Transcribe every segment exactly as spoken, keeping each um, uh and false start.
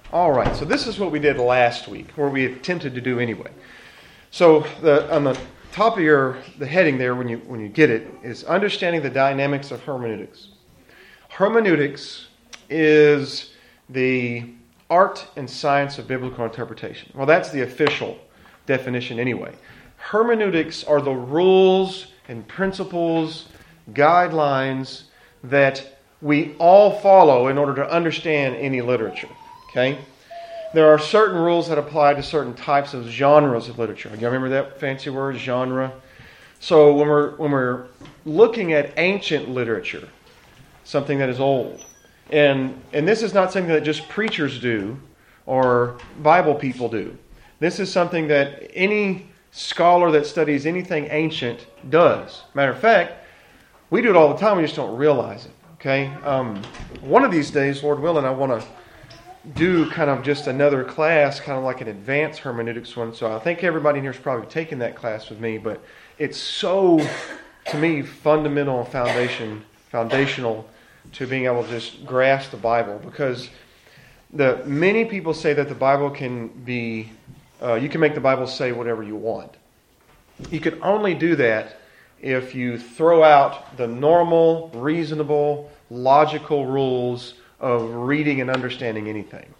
All right, so this is what we did last week, or we attempted to do anyway. So the, on the top of your the heading there, when you when you get it, is understanding the dynamics of hermeneutics. Hermeneutics is the art and science of biblical interpretation. Well, that's the official definition anyway. Hermeneutics are the rules and principles, guidelines that we all follow in order to understand any literature. Okay? There are certain rules that apply to certain types of genres of literature. You remember that fancy word, genre? So when we're when we're looking at ancient literature, something that is old, and and this is not something that just preachers do or Bible people do. This is something that any scholar that studies anything ancient does. Matter of fact, we do it all the time. We just don't realize it. Okay? Um, one of these days, Lord willing, I want to do kind of just another class, kind of like an advanced hermeneutics one. So I think everybody in here has probably taken that class with me, but it's so, to me, fundamental and foundation, foundational to being able to just grasp the Bible, because the many people say that the Bible can be, uh, you can make the Bible say whatever you want. You can only do that if you throw out the normal, reasonable, logical rules of reading and understanding anything.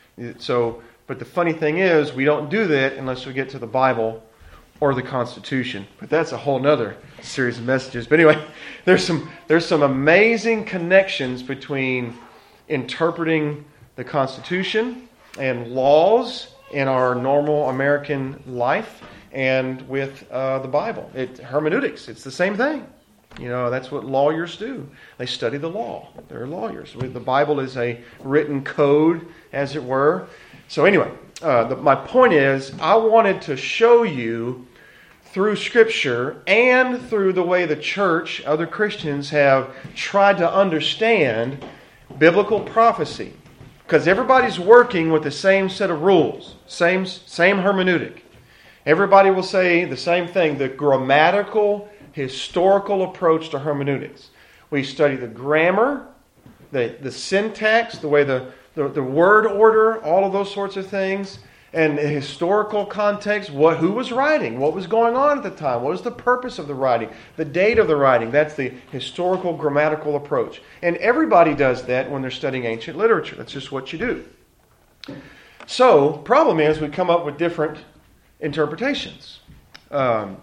So, but the funny thing is, we don't do that unless we get to the Bible or the Constitution. But that's a whole nother series of messages. But anyway, there's some there's some amazing connections between interpreting the Constitution and laws in our normal American life and with uh, the Bible. It, hermeneutics, it's the same thing. You know, that's what lawyers do. They study the law. They're lawyers. The Bible is a written code, as it were. So anyway, uh, the, my point is, I wanted to show you through Scripture and through the way the church, other Christians, have tried to understand biblical prophecy. Because everybody's working with the same set of rules, same, same hermeneutic. Everybody will say the same thing, the grammatical historical approach to hermeneutics. We study the grammar, the, the syntax, the way the, the, the word order, all of those sorts of things, and the historical context, what who was writing, what was going on at the time, what was the purpose of the writing, the date of the writing. That's the historical grammatical approach. And everybody does that when they're studying ancient literature. That's just what you do. So, problem is we come up with different interpretations. Um,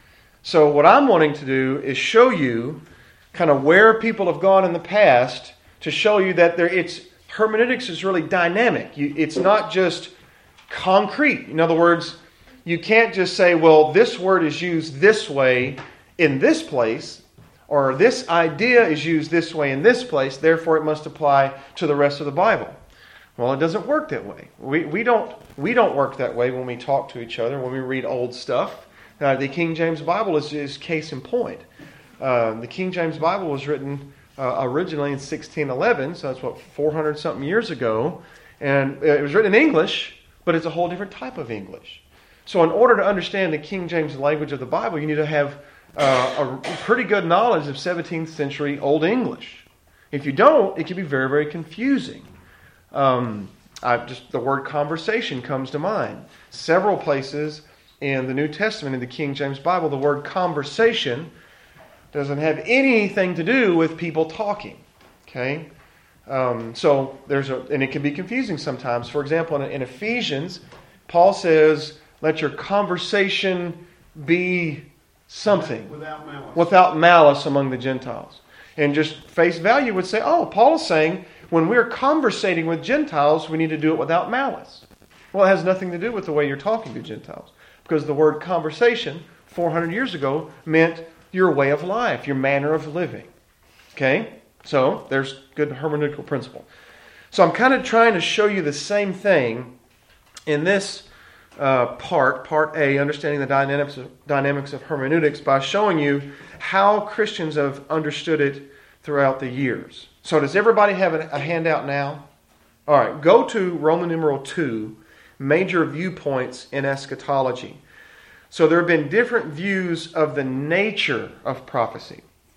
So what I'm wanting to do is show you kind of where people have gone in the past to show you that there, it's hermeneutics is really dynamic. You, it's not just concrete. In other words, you can't just say, well, this word is used this way in this place, or this idea is used this way in this place, therefore it must apply to the rest of the Bible. Well, it doesn't work that way. We, we don't we don't work that way when we talk to each other, when we read old stuff. Uh, the King James Bible is, is case in point. Uh, the King James Bible was written uh, originally in sixteen eleven, so that's what, four hundred something years ago. And it was written in English, but it's a whole different type of English. So in order to understand the King James language of the Bible, you need to have uh, a pretty good knowledge of seventeenth century Old English. If you don't, it can be very, very confusing. Um, I just the word conversation comes to mind. Several places in the New Testament, in the King James Bible, the word conversation doesn't have anything to do with people talking. Okay, um, so there's a, and it can be confusing sometimes. For example, in, in Ephesians, Paul says, "Let your conversation be something without malice, without malice among the Gentiles." And just face value would say, "Oh, Paul is saying when we're conversating with Gentiles, we need to do it without malice." Well, it has nothing to do with the way you're talking to Gentiles. Because the word conversation, four hundred years ago, meant your way of life, your manner of living. Okay? So, there's good hermeneutical principle. So, I'm kind of trying to show you the same thing in this uh, part, part A, understanding the dynamics of, dynamics of hermeneutics, by showing you how Christians have understood it throughout the years. So, does everybody have a, a handout now? All right, go to Roman numeral two. Major viewpoints in eschatology. So there have been different views of the nature of prophecy.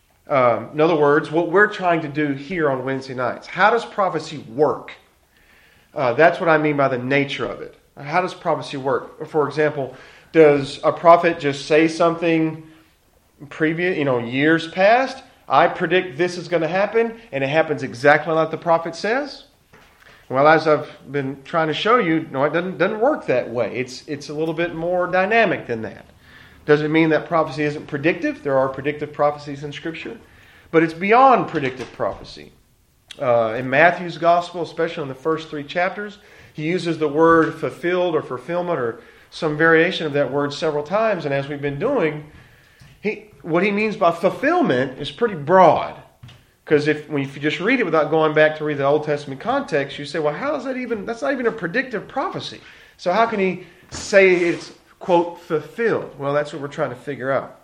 Um, in other words, what we're trying to do here on Wednesday nights. How does prophecy work? Uh, that's what I mean by the nature of it. How does prophecy work? For example, does a prophet just say something previous, you know, years past? I predict this is going to happen, and it happens exactly like the prophet says? Well, as I've been trying to show you, no, it doesn't, doesn't work that way. It's, it's a little bit more dynamic than that. Does it mean that prophecy isn't predictive? There are predictive prophecies in Scripture. But it's beyond predictive prophecy. Uh, in Matthew's Gospel, especially in the first three chapters, he uses the word fulfilled or fulfillment or some variation of that word several times. And as we've been doing, he, what he means by fulfillment is pretty broad. Because if, when, if you just read it without going back to read the Old Testament context, you say, well, how is that even, that's not even a predictive prophecy. So how can he say it's, quote, fulfilled? Well, that's what we're trying to figure out.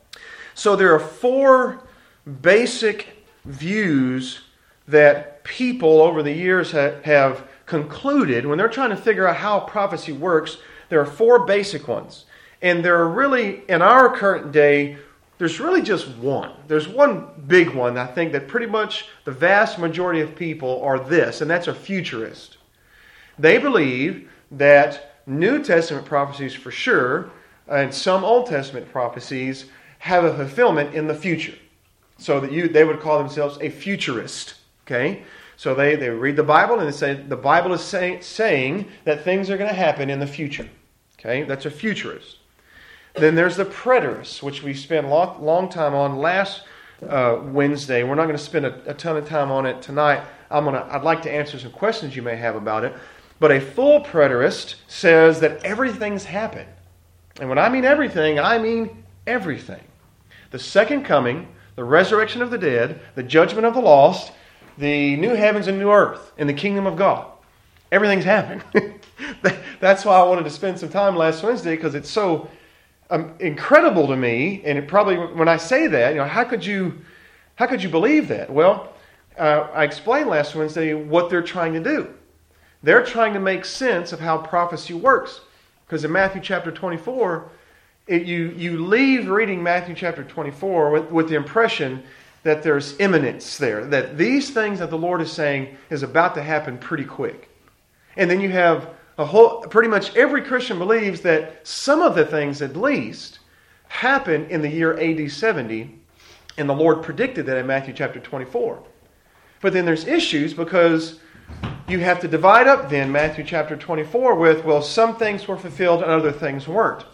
So there are four basic views that people over the years ha- have concluded when they're trying to figure out how prophecy works. There are four basic ones. And there are really, in our current day, there's really just one. There's one big one, I think, that pretty much the vast majority of people are this, and that's a futurist. They believe that New Testament prophecies for sure, and some Old Testament prophecies, have a fulfillment in the future. So that you, they would call themselves a futurist. Okay? So they, they read the Bible and they say the Bible is say, saying that things are going to happen in the future. Okay? That's a futurist. Then there's the preterist, which we spent a long, long time on last uh, Wednesday. We're not going to spend a, a ton of time on it tonight. I'm gonna, I'd like to answer some questions you may have about it. But a full preterist says that everything's happened. And when I mean everything, I mean everything. The second coming, the resurrection of the dead, the judgment of the lost, the new heavens and new earth, and the kingdom of God. Everything's happened. That's why I wanted to spend some time last Wednesday, because it's so um, incredible to me. And it probably, when I say that, you know, how could you, how could you believe that? Well, uh, I explained last Wednesday what they're trying to do. They're trying to make sense of how prophecy works. Because in Matthew chapter twenty-four, it, you, you leave reading Matthew chapter twenty-four with, with the impression that there's imminence there. That these things that the Lord is saying is about to happen pretty quick. And then you have a whole, pretty much every Christian believes that some of the things at least happen in the year A D seventy. And the Lord predicted that in Matthew chapter twenty-four. But then there's issues because you have to divide up then Matthew chapter twenty-four with, well, some things were fulfilled and other things weren't.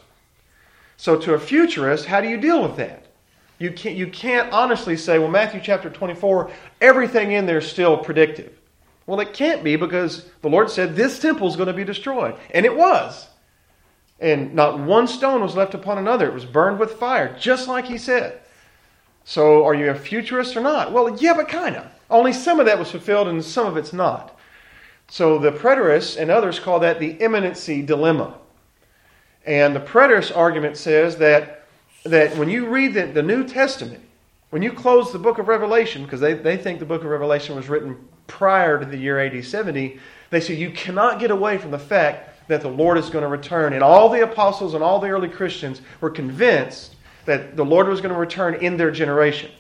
So to a futurist, how do you deal with that? You can't, you can't honestly say, well, Matthew chapter twenty-four, everything in there is still predictive. Well, it can't be, because the Lord said this temple is going to be destroyed. And it was. And not one stone was left upon another. It was burned with fire, just like He said. So are you a futurist or not? Well, yeah, but kind of. Only some of that was fulfilled and some of it's not. So the preterists and others call that the imminency dilemma. And the preterist argument says that, that when you read the, the New Testament, when you close the book of Revelation, because they, they think the book of Revelation was written prior to the year A D seventy, they say you cannot get away from the fact that the Lord is going to return. And all the apostles and all the early Christians were convinced that the Lord was going to return in their generation.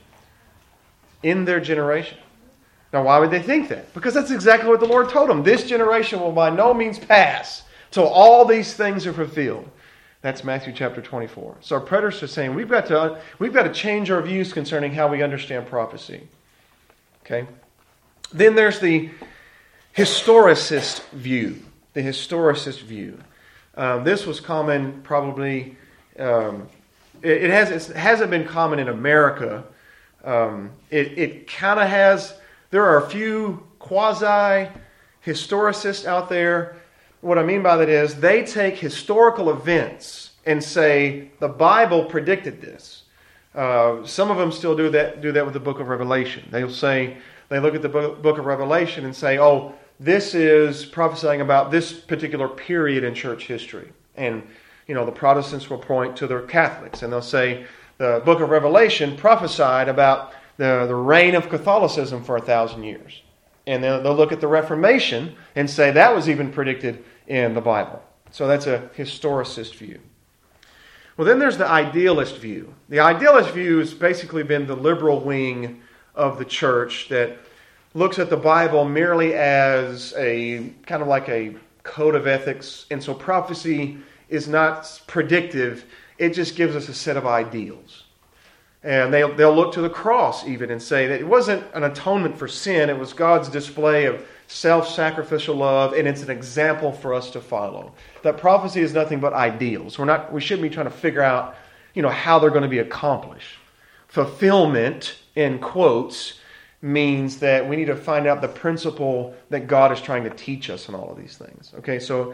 In their generation. Now, why would they think that? Because that's exactly what the Lord told them. This generation will by no means pass till all these things are fulfilled. That's Matthew chapter twenty-four. So our preterists are saying we've got to we've got to change our views concerning how we understand prophecy. Okay. Then there's the historicist view. The historicist view. Um, this was common, probably. Um, it, it has it hasn't been common in America. Um, it it kind of has. There are a few quasi-historicists out there. What I mean by that is they take historical events and say the Bible predicted this. Uh, some of them still do that. Do that with the Book of Revelation. They'll say they look at the book, book of Revelation and say, "Oh, this is prophesying about this particular period in church history." And you know, the Protestants will point to the Catholics and they'll say the Book of Revelation prophesied about the, the reign of Catholicism for a thousand years. And then they'll look at the Reformation and say that was even predicted in the Bible. So that's a historicist view. Well, then there's the idealist view. The idealist view has basically been the liberal wing of the church that looks at the Bible merely as a kind of like a code of ethics, and so prophecy is not predictive. It just gives us a set of ideals. And they'll, they'll look to the cross even and say that it wasn't an atonement for sin. It was God's display of self-sacrificial love, and it's an example for us to follow. That prophecy is nothing but ideals. We're not. We shouldn't be trying to figure out, you know, how they're going to be accomplished. Fulfillment, in quotes, means that we need to find out the principle that God is trying to teach us in all of these things. Okay, so,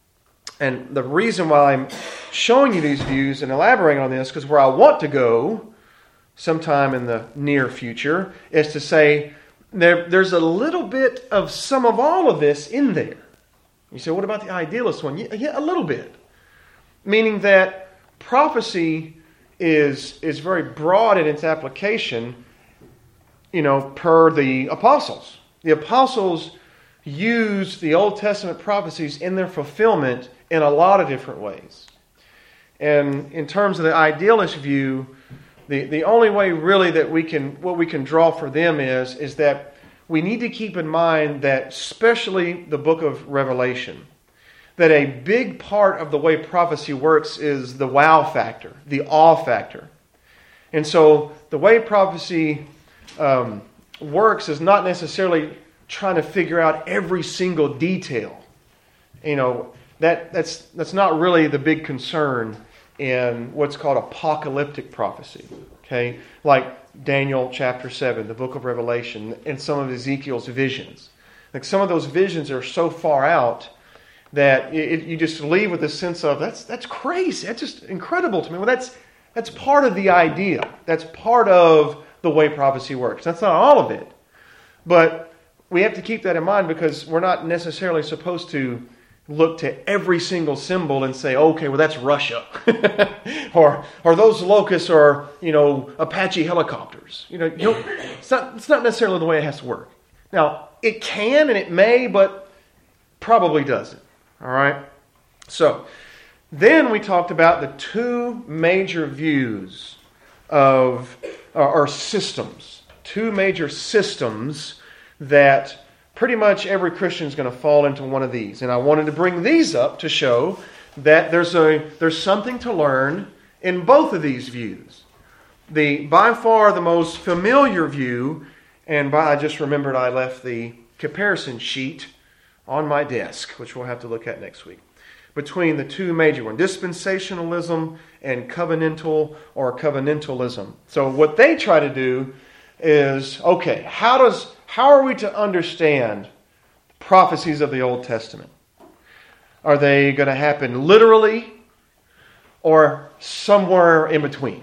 and the reason why I'm showing you these views and elaborating on this, because where I want to go sometime in the near future, is to say there, there's a little bit of some of all of this in there. You say, what about the idealist one? Yeah, yeah, a little bit. Meaning that prophecy is, is very broad in its application, you know, per the apostles. The apostles used the Old Testament prophecies in their fulfillment in a lot of different ways. And in terms of the idealist view, The, the only way really that we can, what we can draw for them is, is that we need to keep in mind that, especially the book of Revelation, that a big part of the way prophecy works is the wow factor, the awe factor. And so the way prophecy um, works is not necessarily trying to figure out every single detail. You know, that that's that's not really the big concern in what's called apocalyptic prophecy, okay? Like Daniel chapter seven, the book of Revelation, and some of Ezekiel's visions. Like some of those visions are so far out that it, you just leave with a sense of, that's that's crazy, that's just incredible to me. Well, that's that's part of the idea. That's part of the way prophecy works. That's not all of it. But we have to keep that in mind because we're not necessarily supposed to look to every single symbol and say, okay, well, that's Russia. or or those locusts are, you know, Apache helicopters. You know, you know it's not, it's not necessarily the way it has to work. Now, it can and it may, but probably doesn't. All right? So, then we talked about the two major views of, or systems. Two major systems that pretty much every Christian is going to fall into one of these. And I wanted to bring these up to show that there's a there's something to learn in both of these views. The by far the most familiar view, and by, I just remembered I left the comparison sheet on my desk, which we'll have to look at next week, between the two major ones, dispensationalism and covenantal or covenantalism. So what they try to do is, okay, how does how are we to understand prophecies of the Old Testament? Are they going to happen literally or somewhere in between?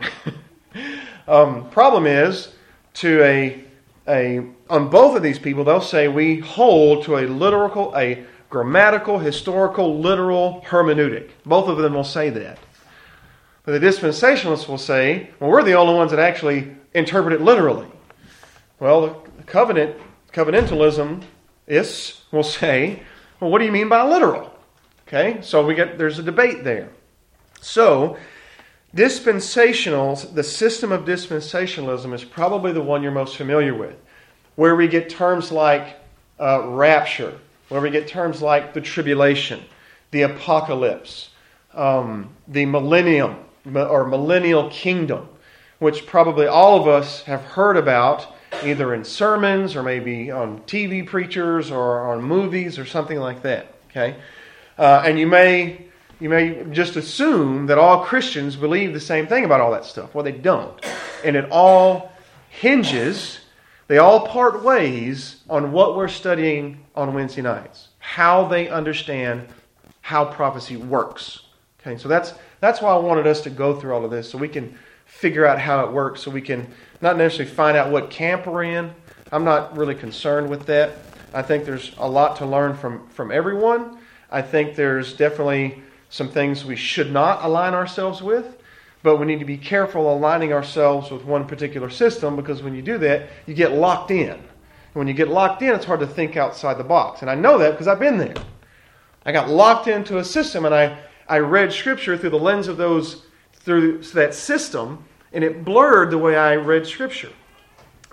um, problem is, to a a on both of these people, they'll say we hold to a literal, a grammatical, historical, literal hermeneutic. Both of them will say that. But the dispensationalists will say, well, we're the only ones that actually interpret it literally. Well, the covenant, covenantalism is will say, well, what do you mean by literal? Okay, so we get there's a debate there. So, dispensationals, the system of dispensationalism is probably the one you're most familiar with, where we get terms like uh, rapture, where we get terms like the tribulation, the apocalypse, um, the millennium or millennial kingdom, which probably all of us have heard about either in sermons or maybe on T V preachers or on movies or something like that. Okay, uh, and you may you may just assume that all Christians believe the same thing about all that stuff. Well, they don't, and it all hinges. They all part ways on what we're studying on Wednesday nights, how they understand how prophecy works. Okay, so that's that's why I wanted us to go through all of this, so we can figure out how it works, so we can not necessarily find out what camp we're in. I'm not really concerned with that. I think there's a lot to learn from, from everyone. I think there's definitely some things we should not align ourselves with, but we need to be careful aligning ourselves with one particular system, because when you do that, you get locked in. And when you get locked in, it's hard to think outside the box. And I know that because I've been there. I got locked into a system, and I, I read Scripture through the lens of those through that system, and it blurred the way I read Scripture.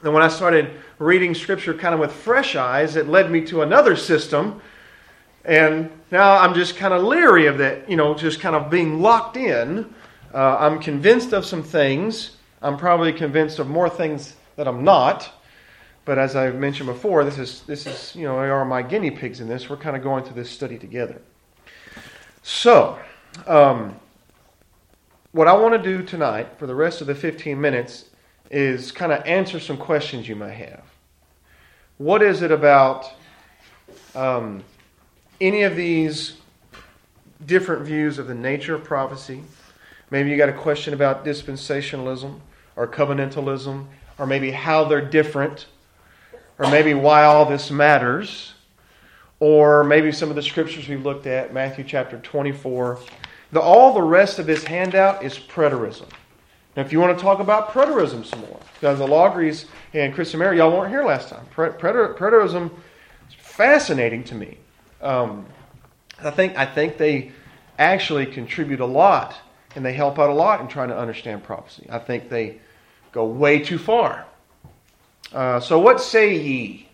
And when I started reading Scripture kind of with fresh eyes, it led me to another system. And now I'm just kind of leery of that, you know, just kind of being locked in. Uh, I'm convinced of some things. I'm probably convinced of more things that I'm not. But as I've mentioned before, this is, this is, you know, they are my guinea pigs in this. We're kind of going through this study together. So, um, what I want to do tonight for the rest of the fifteen minutes is kind of answer some questions you may have. What is it about um, any of these different views of the nature of prophecy? Maybe you got a question about dispensationalism or covenantalism, or maybe how they're different, or maybe why all this matters, or maybe some of the scriptures we've looked at, Matthew chapter twenty-four. The, all the rest of this handout is preterism. Now, if you want to talk about preterism some more, because the Logries and Chris and Mary, y'all weren't here last time. Preter, preterism is fascinating to me. Um, I think I think they actually contribute a lot, and they help out a lot in trying to understand prophecy. I think they go way too far. Uh, so what say ye?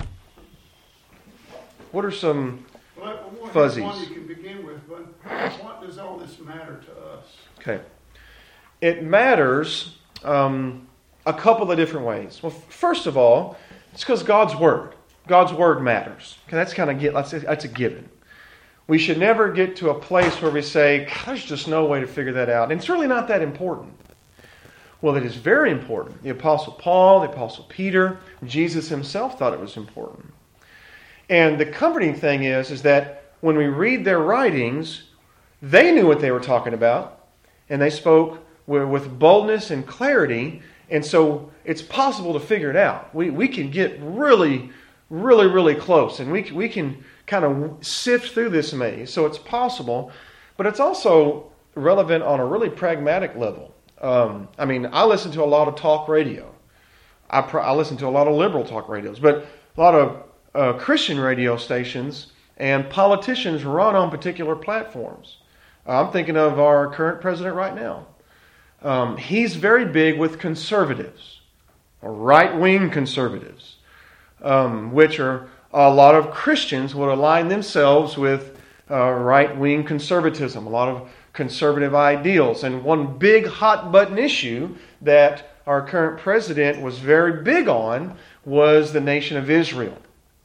What are some well, one fuzzies? One you can begin with, but what does all this matter to us? Okay. It matters um, a couple of different ways. Well, first of all, it's because God's Word. God's Word matters. Okay, that's kind of get that's, that's a given. We should never get to a place where we say, there's just no way to figure that out. And it's really not that important. Well, it is very important. The Apostle Paul, the Apostle Peter, Jesus himself thought it was important. And the comforting thing is, is that when we read their writings, they knew what they were talking about, and they spoke with boldness and clarity, and so it's possible to figure it out. We we can get really, really, really close, and we we can kind of sift through this maze. So it's possible, but it's also relevant on a really pragmatic level. Um, I mean, I listen to a lot of talk radio. I, pr- I listen to a lot of liberal talk radios, but a lot of uh, Christian radio stations and politicians run on particular platforms. Uh, I'm thinking of our current president right now. Um, he's very big with conservatives, or right-wing conservatives, um, which are a lot of Christians would align themselves with uh, right-wing conservatism, a lot of conservative ideals. And one big hot-button issue that our current president was very big on was the nation of Israel.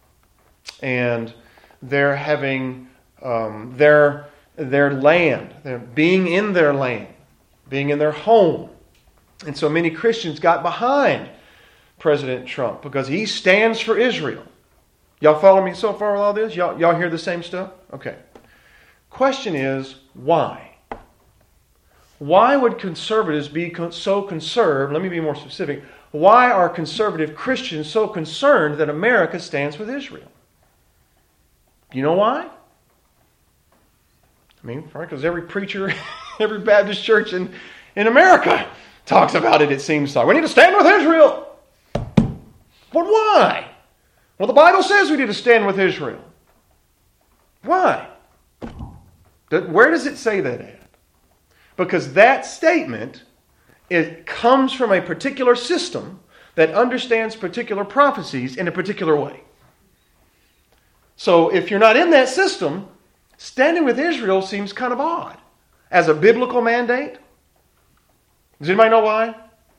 And they're having um, their, their land, they're being in their land, being in their home. And so many Christians got behind President Trump because he stands for Israel. Y'all follow me so far with all this? Y'all, y'all hear the same stuff? Okay. Question is, why? Why would conservatives be so conserved? Let me be more specific. Why are conservative Christians so concerned that America stands with Israel? You know why? I mean, because every preacher, every Baptist church in, in America talks about it, it seems like. We need to stand with Israel. But why? Well, the Bible says we need to stand with Israel. Why? Where does it say that at? Because that statement, it comes from a particular system that understands particular prophecies in a particular way. So if you're not in that system, standing with Israel seems kind of odd. As a biblical mandate? Does anybody know why?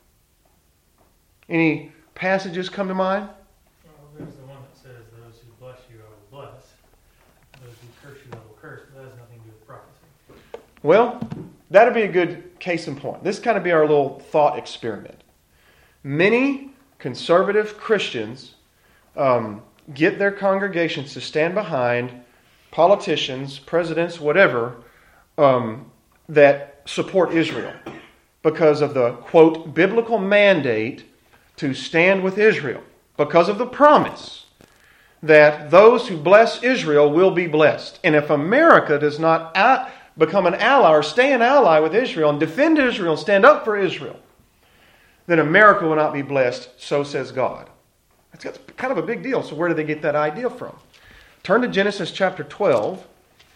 Any passages come to mind? Well, there's the one that says, those who bless you I will bless. Those who curse you I will curse. But that has nothing to do with prophecy. Well, that'd be a good case in point. This kind of be our little thought experiment. Many conservative Christians um, get their congregations to stand behind politicians, presidents, whatever, um, that support Israel because of the, quote, biblical mandate to stand with Israel, because of the promise that those who bless Israel will be blessed. And if America does not out, become an ally or stay an ally with Israel and defend Israel and stand up for Israel, then America will not be blessed, so says God. That's kind of a big deal. So where did they get that idea from? Turn to Genesis chapter twelve.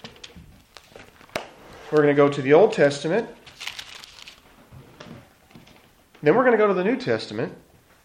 We're going to go to the Old Testament. Then we're going to go to the New Testament.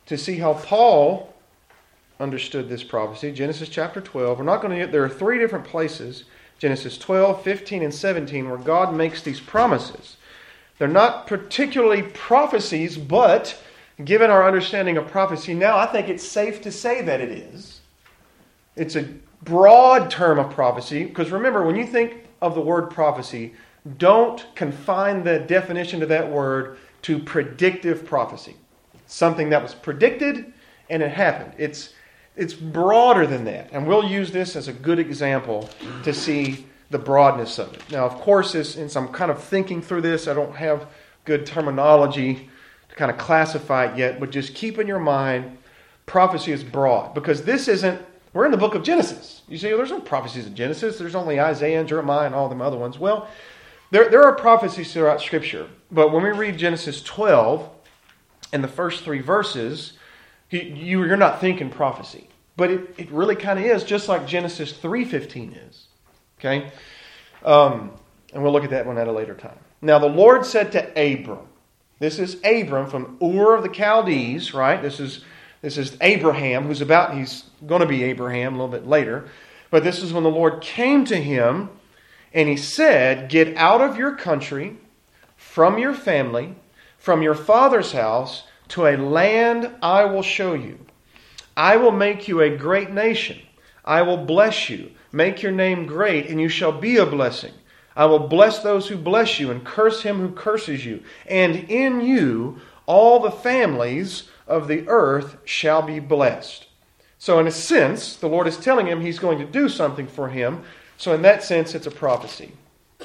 to see how Paul understood this prophecy. Genesis chapter twelve. We're not going to get, there are three different places, Genesis twelve, fifteen, and seventeen, where God makes these promises. They're not particularly prophecies, but given our understanding of prophecy now, I think it's safe to say that it is. It's a broad term of prophecy, because remember, when you think of the word prophecy, don't confine the definition of that word to predictive prophecy. Something that was predicted and it happened. It's it's broader than that. And we'll use this as a good example to see the broadness of it. Now, of course, as, as I'm kind of thinking through this, I don't have good terminology to kind of classify it yet, but just keep in your mind, prophecy is broad. Because this isn't, we're in the book of Genesis. You say, well, there's no prophecies in Genesis. There's only Isaiah and Jeremiah and all them other ones. Well, there, there are prophecies throughout Scripture. But when we read Genesis twelve, in the first three verses, you, you, you're not thinking prophecy. But it, it really kind of is, just like Genesis three fifteen is. Okay? Um, and we'll look at that one at a later time. Now, the Lord said to Abram, this is Abram from Ur of the Chaldees, right? This is this is Abraham, who's about, he's going to be Abraham a little bit later. But this is when the Lord came to him and he said, get out of your country, from your family, from your father's house, to a land I will show you. I will make you a great nation. I will bless you, make your name great, and you shall be a blessing. I will bless those who bless you, and curse him who curses you. And in you all the families of the earth shall be blessed. So in a sense, the Lord is telling him he's going to do something for him. So in that sense, it's a prophecy.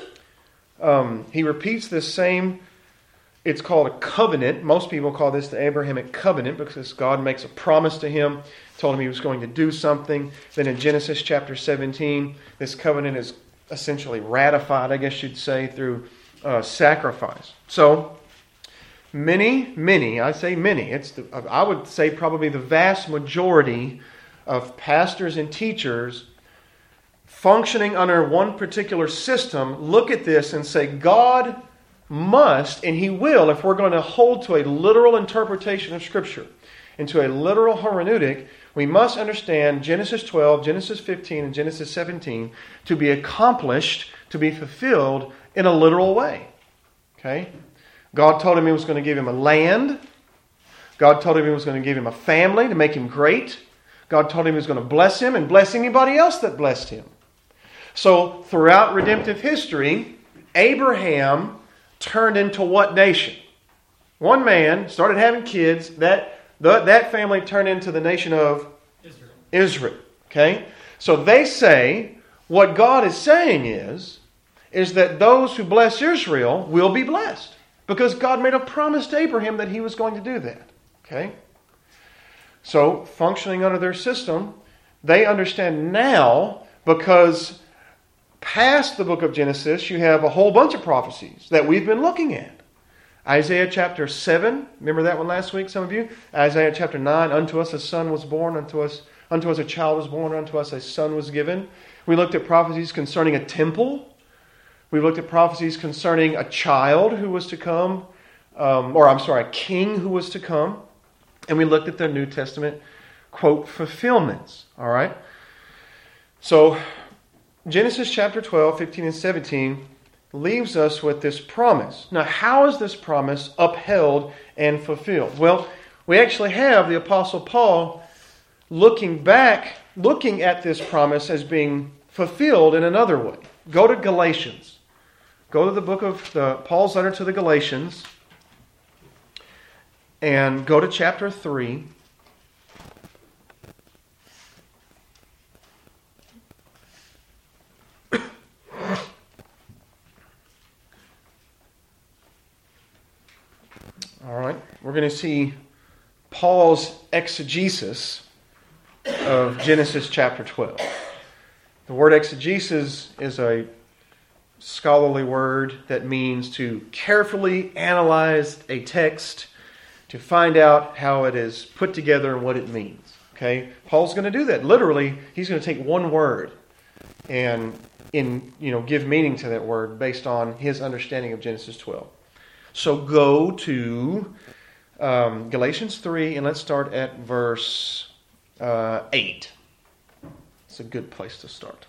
Um, he repeats this same, it's called a covenant. Most people call this the Abrahamic covenant because God makes a promise to him, told him he was going to do something. Then in Genesis chapter seventeen, this covenant is essentially ratified, I guess you'd say, through uh, sacrifice. So many, many, I say many, it's the, I would say probably the vast majority of pastors and teachers functioning under one particular system look at this and say, God must, and He will, if we're going to hold to a literal interpretation of Scripture and to a literal hermeneutic, we must understand Genesis twelve, Genesis fifteen, and Genesis seventeen to be accomplished, to be fulfilled in a literal way. Okay? God told him He was going to give him a land. God told him He was going to give him a family to make him great. God told him He was going to bless him and bless anybody else that blessed him. So, throughout redemptive history, Abraham turned into what nation? One man started having kids. That the, that family turned into the nation of Israel. Israel. Okay? So they say, what God is saying is, is that those who bless Israel will be blessed. Because God made a promise to Abraham that He was going to do that. Okay? So, functioning under their system, they understand now, because past the book of Genesis, you have a whole bunch of prophecies that we've been looking at. Isaiah chapter seven, remember that one last week, some of you? Isaiah chapter nine, unto us a son was born, unto us, unto us a child was born, unto us a son was given. We looked at prophecies concerning a temple. We looked at prophecies concerning a child who was to come, um, or I'm sorry, a king who was to come. And we looked at the New Testament, quote, fulfillments. All right? So, Genesis chapter twelve, fifteen, and seventeen leaves us with this promise. Now, how is this promise upheld and fulfilled? Well, we actually have the Apostle Paul looking back, looking at this promise as being fulfilled in another way. Go to Galatians. Go to the book of the, Paul's letter to the Galatians and go to chapter three. All right, we're going to see Paul's exegesis of Genesis chapter twelve. The word exegesis is a scholarly word that means to carefully analyze a text to find out how it is put together and what it means. Okay, Paul's going to do that. Literally, he's going to take one word and in you know give meaning to that word based on his understanding of Genesis twelve. So go to um, Galatians three, and let's start at verse uh, eight. It's a good place to start.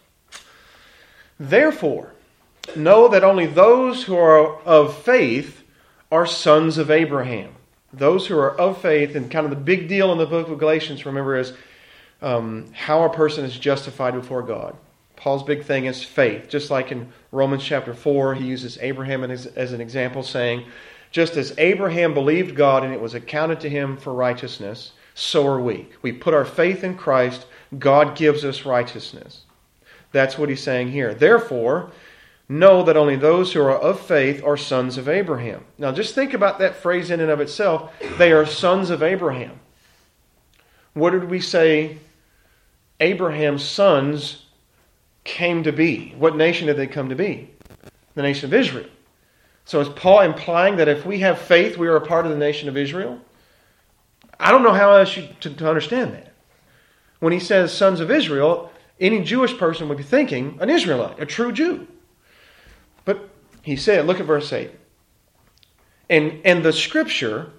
Therefore, know that only those who are of faith are sons of Abraham. Those who are of faith, and kind of the big deal in the book of Galatians, remember, is um, how a person is justified before God. Paul's big thing is faith. Just like in Romans chapter four, he uses Abraham as, as an example, saying, just as Abraham believed God and it was accounted to him for righteousness, so are we. We put our faith in Christ, God gives us righteousness. That's what he's saying here. Therefore, know that only those who are of faith are sons of Abraham. Now just think about that phrase in and of itself. They are sons of Abraham. What did we say Abraham's sons came to be? What nation did they come to be? The nation of Israel. So is Paul implying that if we have faith, we are a part of the nation of Israel? I don't know how else you, to, to understand that. When he says sons of Israel, any Jewish person would be thinking an Israelite, a true Jew. But he said, look at verse eight. And, and the scripture,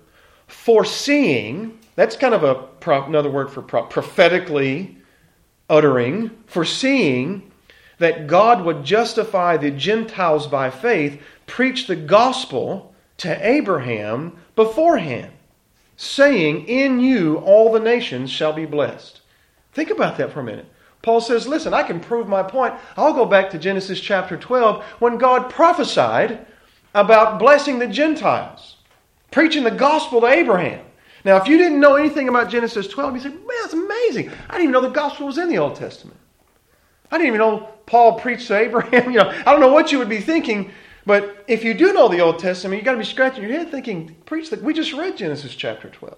foreseeing, that's kind of a another word for prophetically uttering, foreseeing that God would justify the Gentiles by faith, preach the gospel to Abraham beforehand, saying, in you all the nations shall be blessed. Think about that for a minute. Paul says, listen, I can prove my point. I'll go back to Genesis chapter twelve when God prophesied about blessing the Gentiles, preaching the gospel to Abraham. Now, if you didn't know anything about Genesis twelve, you say, man, that's amazing. I didn't even know the gospel was in the Old Testament. I didn't even know Paul preached to Abraham. You know, I don't know what you would be thinking, but if you do know the Old Testament, you've got to be scratching your head thinking, preach that. We just read Genesis chapter twelve.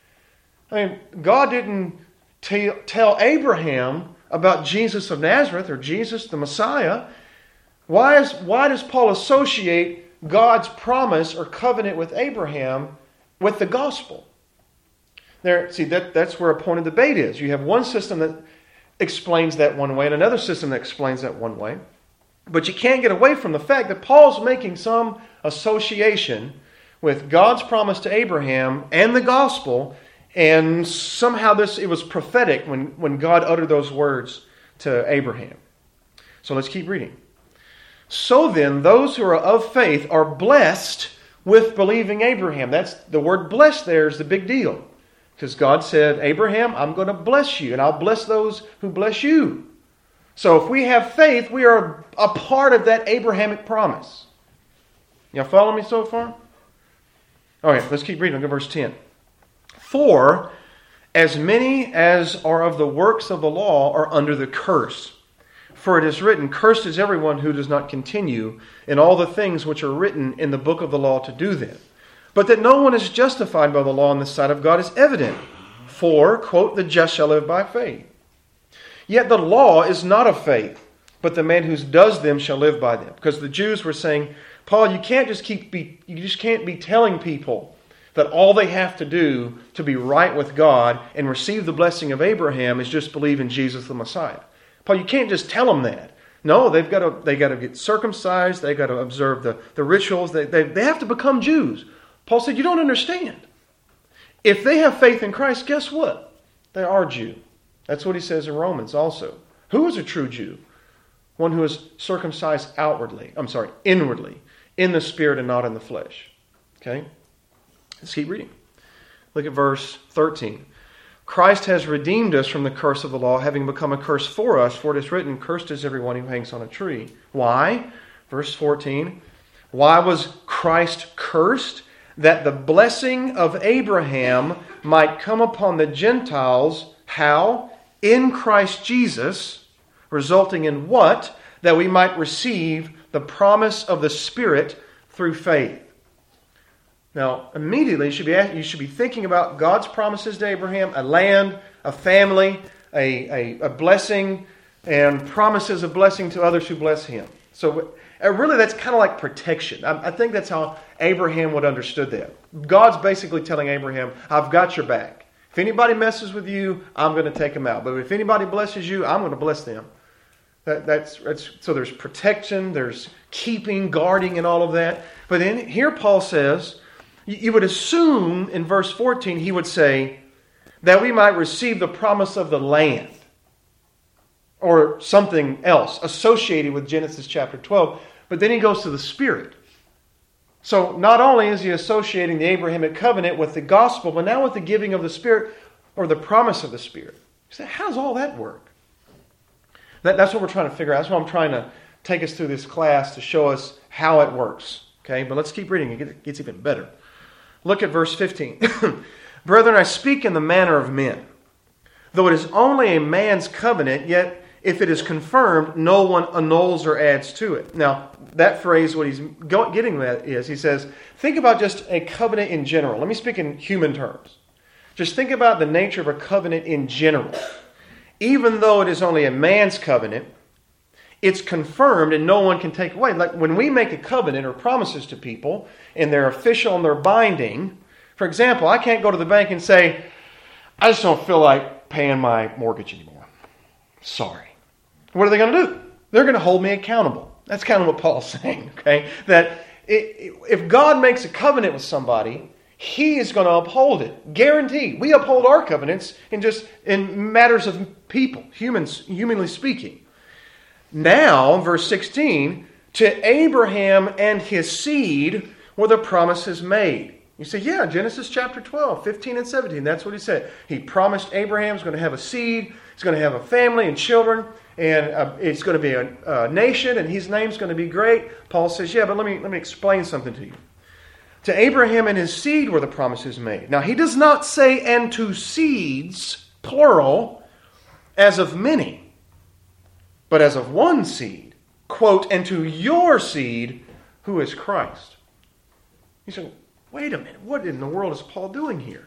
I mean, God didn't t- tell Abraham about Jesus of Nazareth or Jesus the Messiah. Why is why does Paul associate God's promise or covenant with Abraham with the gospel? There, see, that, that's where a point of debate is. You have one system that explains that one way and another system that explains that one way. But you can't get away from the fact that Paul's making some association with God's promise to Abraham and the gospel, and somehow this it was prophetic when, when God uttered those words to Abraham. So let's keep reading. So then, those who are of faith are blessed with believing Abraham. That's the word blessed there is the big deal. Because God said, Abraham, I'm going to bless you, and I'll bless those who bless you. So if we have faith, we are a part of that Abrahamic promise. Y'all follow me so far? All right, let's keep reading. Look at verse ten. For as many as are of the works of the law are under the curse. For it is written, cursed is everyone who does not continue in all the things which are written in the book of the law to do them. But that no one is justified by the law in the sight of God is evident. For, quote, the just shall live by faith. Yet the law is not of faith, but the man who does them shall live by them. Because the Jews were saying, Paul, you can't just keep be, you just can't be telling people that all they have to do to be right with God and receive the blessing of Abraham is just believe in Jesus the Messiah. Paul, you can't just tell them that. No, they've got to they got to get circumcised. They've got to observe the, the rituals. They, they, they have to become Jews. Paul said, you don't understand. If they have faith in Christ, guess what? They are Jew. That's what he says in Romans also. Who is a true Jew? One who is circumcised outwardly. I'm sorry, inwardly. In the spirit and not in the flesh. Okay? Let's keep reading. Look at verse thirteen. Christ has redeemed us from the curse of the law, having become a curse for us, for it is written, cursed is everyone who hangs on a tree. Why? Verse fourteen. Why was Christ cursed? That the blessing of Abraham might come upon the Gentiles. How? In Christ Jesus, resulting in what? That we might receive the promise of the Spirit through faith. Now, immediately you should be, you should be thinking about God's promises to Abraham, a land, a family, a, a, a blessing, and promises of blessing to others who bless him. So uh, really that's kind of like protection. I, I think that's how Abraham would have understood that. God's basically telling Abraham, I've got your back. If anybody messes with you, I'm going to take them out. But if anybody blesses you, I'm going to bless them. That, that's, that's so there's protection, there's keeping, guarding, and all of that. But then here Paul says You would assume in verse fourteen he would say that we might receive the promise of the land or something else associated with Genesis chapter twelve. But then he goes to the Spirit. So not only is he associating the Abrahamic covenant with the gospel, but now with the giving of the Spirit or the promise of the Spirit. You say, how does all that work? That, that's what we're trying to figure out. That's why I'm trying to take us through this class to show us how it works. Okay, but let's keep reading. It gets even better. Look at verse fifteen. Brethren, I speak in the manner of men. Though it is only a man's covenant, yet if it is confirmed, no one annuls or adds to it. Now, that phrase, what he's getting at is, he says, think about just a covenant in general. Let me speak in human terms. Just think about the nature of a covenant in general. Even though it is only a man's covenant, it's confirmed and no one can take away. Like when we make a covenant or promises to people, and they're official and they're binding. For example, I can't go to the bank and say, I just don't feel like paying my mortgage anymore. Sorry. What are they going to do? They're going to hold me accountable. That's kind of what Paul's saying, okay? That if God makes a covenant with somebody, He is going to uphold it. Guaranteed. We uphold our covenants in just in matters of people, humans, humanly speaking. Now, verse sixteen, to Abraham and his seed were the promises made. You say, yeah, Genesis chapter twelve, fifteen and seventeen, that's what he said. He promised Abraham's going to have a seed, he's going to have a family and children, and uh, it's going to be a, a nation, and his name's going to be great. Paul says, yeah, but let me let me explain something to you. To Abraham and his seed were the promises made. Now, he does not say, and to seeds, plural, as of many, but as of one seed. Quote, and to your seed, who is Christ. You say, wait a minute, what in the world is Paul doing here?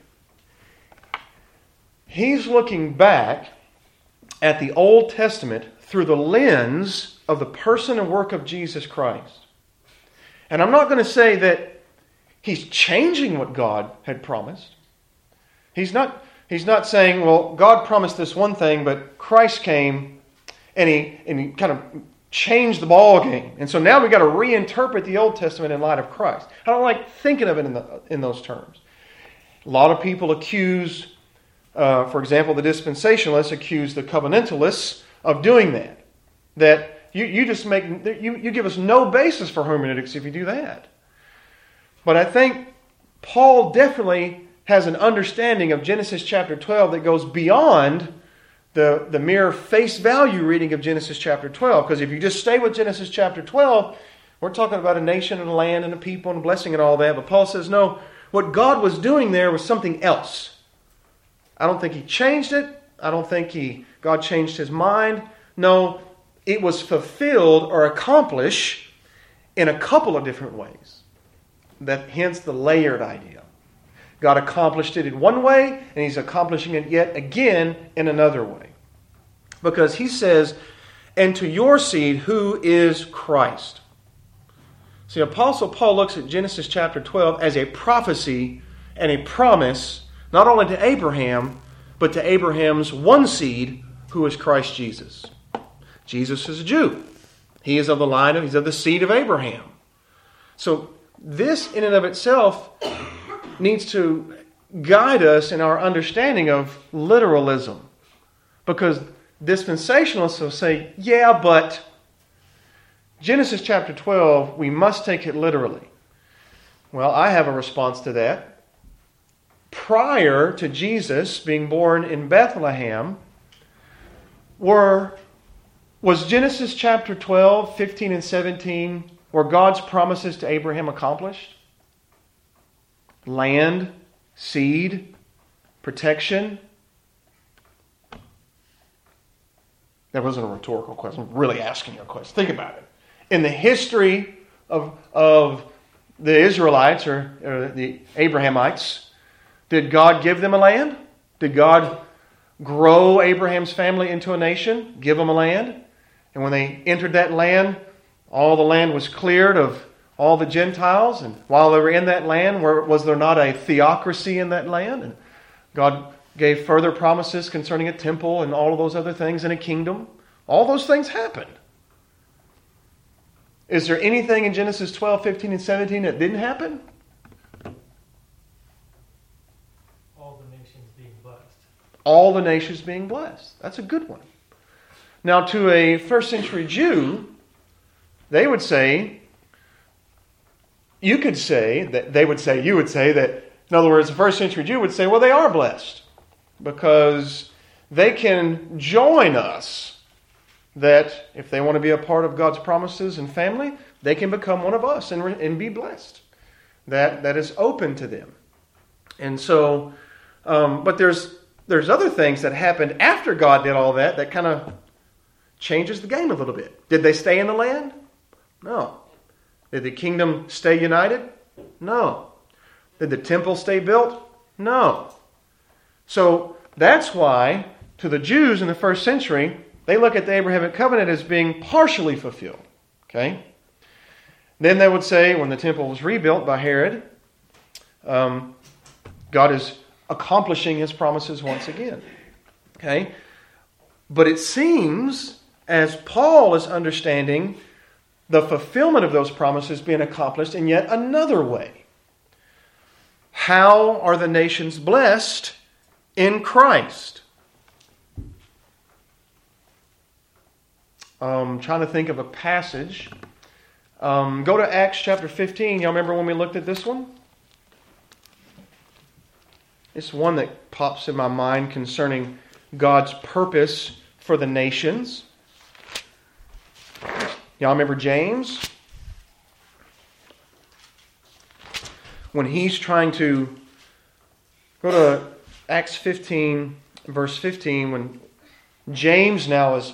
He's looking back at the Old Testament through the lens of the person and work of Jesus Christ. And I'm not going to say that he's changing what God had promised. He's not, he's not saying, well, God promised this one thing, but Christ came and he, and he kind of changed the ball game. And so now we've got to reinterpret the Old Testament in light of Christ. I don't like thinking of it in, the, in those terms. A lot of people accuse, uh, for example, the dispensationalists accuse the covenantalists of doing that. That you, you just make, you, you give us no basis for hermeneutics if you do that. But I think Paul definitely has an understanding of Genesis chapter twelve that goes beyond the, the mere face value reading of Genesis chapter twelve. Because if you just stay with Genesis chapter twelve, we're talking about a nation and a land and a people and a blessing and all that. But Paul says, no, what God was doing there was something else. I don't think he changed it. I don't think he God changed his mind. No, it was fulfilled or accomplished in a couple of different ways. That hence the layered idea. God accomplished it in one way, and He's accomplishing it yet again in another way. Because He says, and to your seed, who is Christ. See, Apostle Paul looks at Genesis chapter twelve as a prophecy and a promise, not only to Abraham, but to Abraham's one seed, who is Christ Jesus. Jesus is a Jew. He is of the line of, he's of the seed of Abraham. So, this in and of itself needs to guide us in our understanding of literalism. Because dispensationalists will say, yeah, but Genesis chapter twelve, we must take it literally. Well, I have a response to that. Prior to Jesus being born in Bethlehem, were, was Genesis chapter twelve, fifteen and seventeen, were God's promises to Abraham accomplished? Land, seed, protection. That wasn't a rhetorical question. I'm really asking you a question. Think about it. In the history of, of the Israelites or, or the Abrahamites, did God give them a land? Did God grow Abraham's family into a nation? Give them a land? And when they entered that land, all the land was cleared of all the Gentiles, and while they were in that land, was there not a theocracy in that land? And God gave further promises concerning a temple and all of those other things in a kingdom. All those things happened. Is there anything in Genesis twelve, fifteen, and seventeen that didn't happen? all the nations being blessed. That's a good one. Now, to a first century Jew, they would say, you could say, that they would say, you would say that, in other words, a first century Jew would say, well, they are blessed because they can join us, that if they want to be a part of God's promises and family, they can become one of us and, and be blessed. That, that is open to them. And so, um, but there's there's other things that happened after God did all that that kind of changes the game a little bit. Did they stay in the land? No. Did the kingdom stay united? No. Did the temple stay built? No. So that's why, to the Jews in the first century, they look at the Abrahamic covenant as being partially fulfilled. Okay? Then they would say, when the temple was rebuilt by Herod, um, God is accomplishing His promises once again. Okay? But it seems, as Paul is understanding the fulfillment of those promises being accomplished in yet another way. How are the nations blessed in Christ? I'm trying to think of a passage. Um, go to Acts chapter fifteen. Y'all remember when we looked at this one? It's one that pops in my mind concerning God's purpose for the nations. Y'all remember James? When he's trying to... Go to Acts fifteen, verse fifteen, when James now is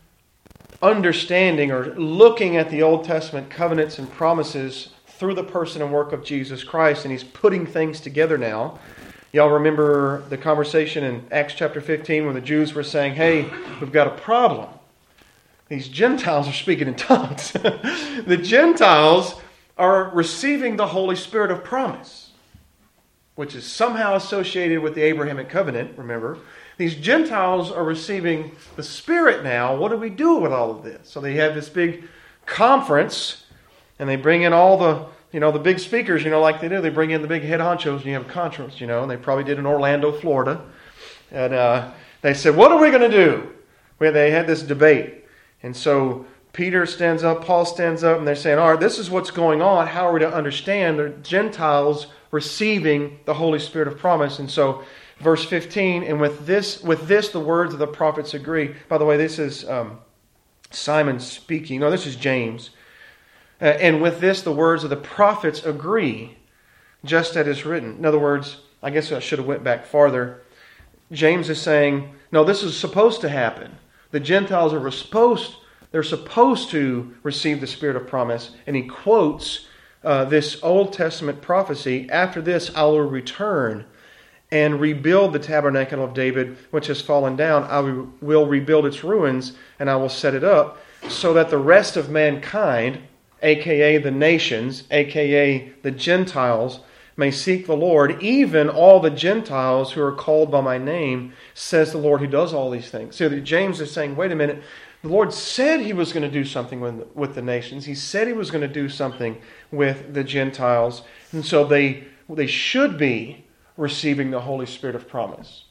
understanding or looking at the Old Testament covenants and promises through the person and work of Jesus Christ, and he's putting things together now. Y'all remember the conversation in Acts chapter fifteen where the Jews were saying, hey, we've got a problem. These Gentiles are speaking in tongues. The Gentiles are receiving the Holy Spirit of promise, which is somehow associated with the Abrahamic covenant, remember. These Gentiles are receiving the Spirit now. What do we do with all of this? So they have this big conference, and they bring in all the, you know, the big speakers, you know, like they do. They bring in the big head honchos, and you have a conference, you know, and they probably did in Orlando, Florida. And uh, they said, what are we going to do? Where they had this debate. And so Peter stands up, Paul stands up, and they're saying, all right, this is what's going on. How are we to understand the Gentiles receiving the Holy Spirit of promise? And so verse fifteen, and with this, with this the words of the prophets agree. By the way, this is um, Simon speaking. No, this is James. Uh, and with this the words of the prophets agree, just as is written. In other words, I guess I should have went back farther. James is saying, no, this is supposed to happen. The Gentiles are supposed, they're supposed to receive the Spirit of promise. And he quotes uh, this Old Testament prophecy, after this I will return and rebuild the tabernacle of David, which has fallen down. I will rebuild its ruins, and I will set it up, so that the rest of mankind, aka the nations, aka the Gentiles, may seek the Lord, even all the Gentiles who are called by my name, says the Lord who does all these things. So James is saying, wait a minute, the Lord said He was going to do something with, with the nations. He said He was going to do something with the Gentiles. And so they, they should be receiving the Holy Spirit of promise.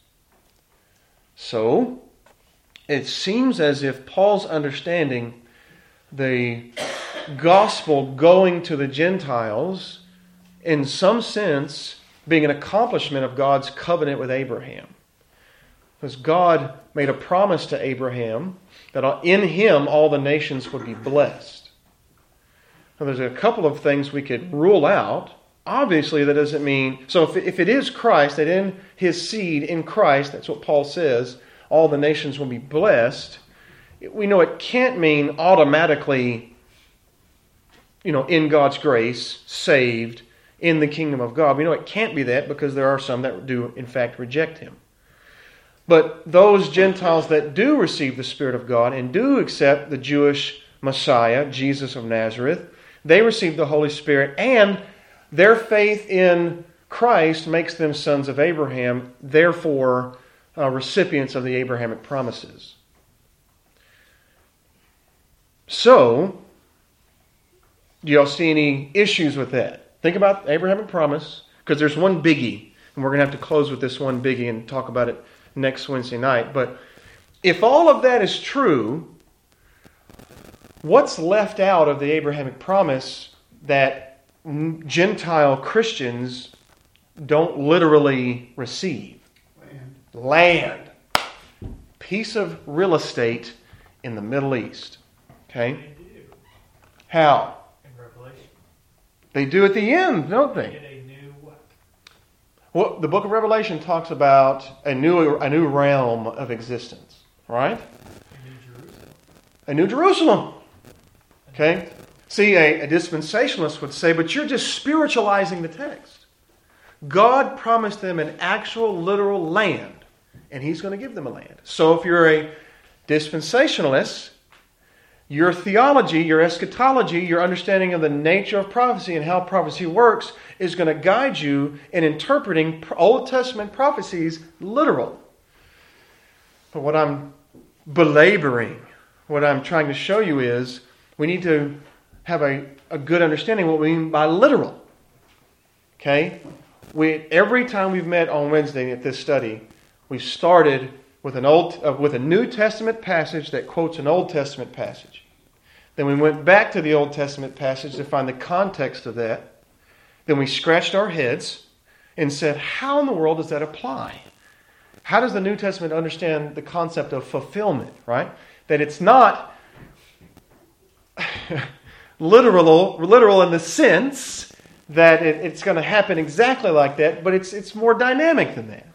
So, it seems as if Paul's understanding the gospel going to the Gentiles, in some sense, being an accomplishment of God's covenant with Abraham. Because God made a promise to Abraham that in him all the nations would be blessed. Now, there's a couple of things we could rule out. Obviously, that doesn't mean... So if, if it is Christ, that in His seed, in Christ, that's what Paul says, all the nations will be blessed. We know it can't mean automatically, you know, in God's grace, saved, in the kingdom of God. We know it can't be that because there are some that do, in fact, reject Him. But those Gentiles that do receive the Spirit of God and do accept the Jewish Messiah, Jesus of Nazareth, they receive the Holy Spirit, and their faith in Christ makes them sons of Abraham, therefore uh, recipients of the Abrahamic promises. So, do y'all see any issues with that? Think about the Abrahamic promise, because there's one biggie, and we're going to have to close with this one biggie and talk about it next Wednesday night. But if all of that is true, what's left out of the Abrahamic promise that Gentile Christians don't literally receive? Land. Land. Piece of real estate in the Middle East. Okay? They do How? in Revelation. They do at the end, don't They they? get a new what? Well, the book of Revelation talks about a new a new realm of existence, right? A new Jerusalem. A new Jerusalem. Okay? See, a, a dispensationalist would say, but you're just spiritualizing the text. God promised them an actual literal land, and He's going to give them a land. So if you're a dispensationalist, your theology, your eschatology, your understanding of the nature of prophecy and how prophecy works is going to guide you in interpreting Old Testament prophecies literal. But what I'm belaboring, what I'm trying to show you is we need to have a, a good understanding of what we mean by literal. Okay? We, every time we've met on Wednesday at this study, we've started with an old, uh, with a New Testament passage that quotes an Old Testament passage. Then we went back to the Old Testament passage to find the context of that. Then we scratched our heads and said, how in the world does that apply? How does the New Testament understand the concept of fulfillment, right? That it's not literal, literal in the sense that it, it's going to happen exactly like that, but it's it's more dynamic than that.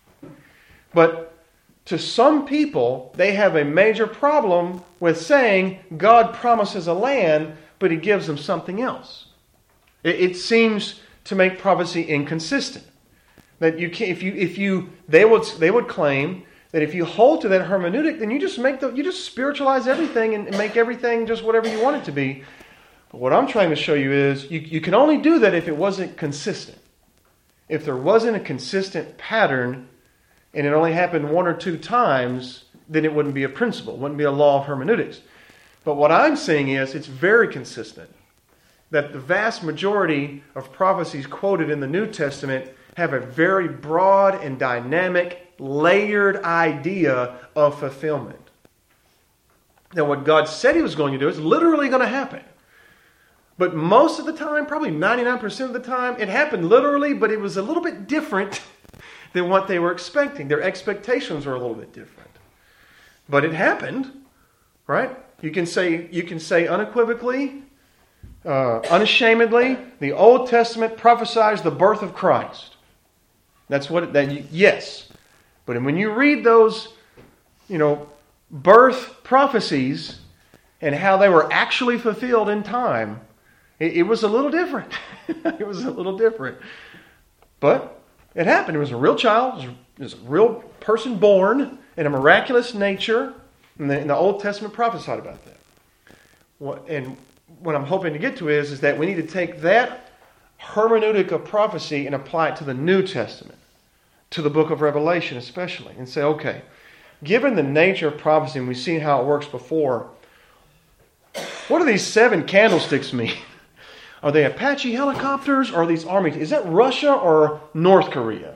But to some people, they have a major problem with saying God promises a land, but He gives them something else. It, it seems to make prophecy inconsistent. That you can, if you if you they would they would claim that if you hold to that hermeneutic, then you just make the you just spiritualize everything and, and make everything just whatever you want it to be. But what I'm trying to show you is you, you can only do that if it wasn't consistent. If there wasn't a consistent pattern and it only happened one or two times, then it wouldn't be a principle. It wouldn't be a law of hermeneutics. But what I'm saying is it's very consistent. That the vast majority of prophecies quoted in the New Testament have a very broad and dynamic, layered idea of fulfillment. Now what God said He was going to do is literally going to happen. But most of the time, probably ninety-nine percent of the time, it happened literally, but it was a little bit different than what they were expecting. Their expectations were a little bit different. But it happened, right? You can say, you can say unequivocally, uh, unashamedly, the Old Testament prophesies the birth of Christ. That's what, it, that yes. But when you read those, you know, birth prophecies and how they were actually fulfilled in time, it, it was a little different. It was a little different. But it happened. It was a real child. It was a real person born in a miraculous nature. And the, and the Old Testament prophesied about that. What, and what I'm hoping to get to is, is that we need to take that hermeneutic of prophecy and apply it to the New Testament, to the book of Revelation especially, and say, okay, given the nature of prophecy, and we've seen how it works before, what do these seven candlesticks mean? Are they Apache helicopters or are these armies? Is that Russia or North Korea?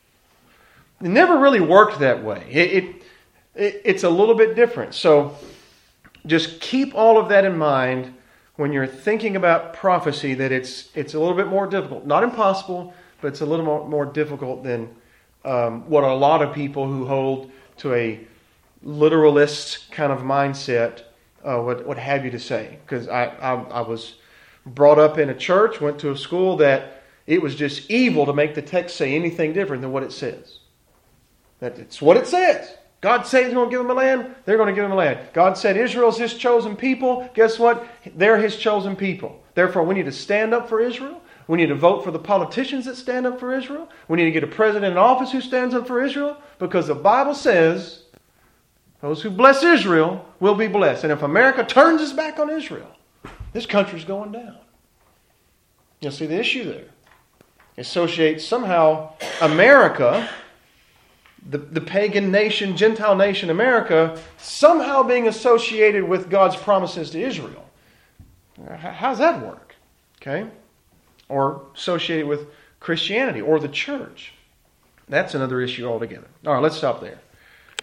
It never really worked that way. It, it, it it's a little bit different. So just keep all of that in mind when you're thinking about prophecy, that it's it's a little bit more difficult. Not impossible, but it's a little more, more difficult than um, what a lot of people who hold to a literalist kind of mindset uh, would, would have you to say. Because I, I, I was brought up in a church, went to a school that it was just evil to make the text say anything different than what it says. That it's what it says. God said He's going to give them a land, they're going to give them a land. God said Israel's His chosen people. Guess what? They're His chosen people. Therefore, we need to stand up for Israel. We need to vote for the politicians that stand up for Israel. We need to get a president in office who stands up for Israel, because the Bible says those who bless Israel will be blessed. And if America turns its back on Israel, this country's going down. You'll see the issue there. Associate somehow America, the, the pagan nation, Gentile nation America, somehow being associated with God's promises to Israel. How does that work? Okay? Or associated with Christianity or the church. That's another issue altogether. All right, let's stop there.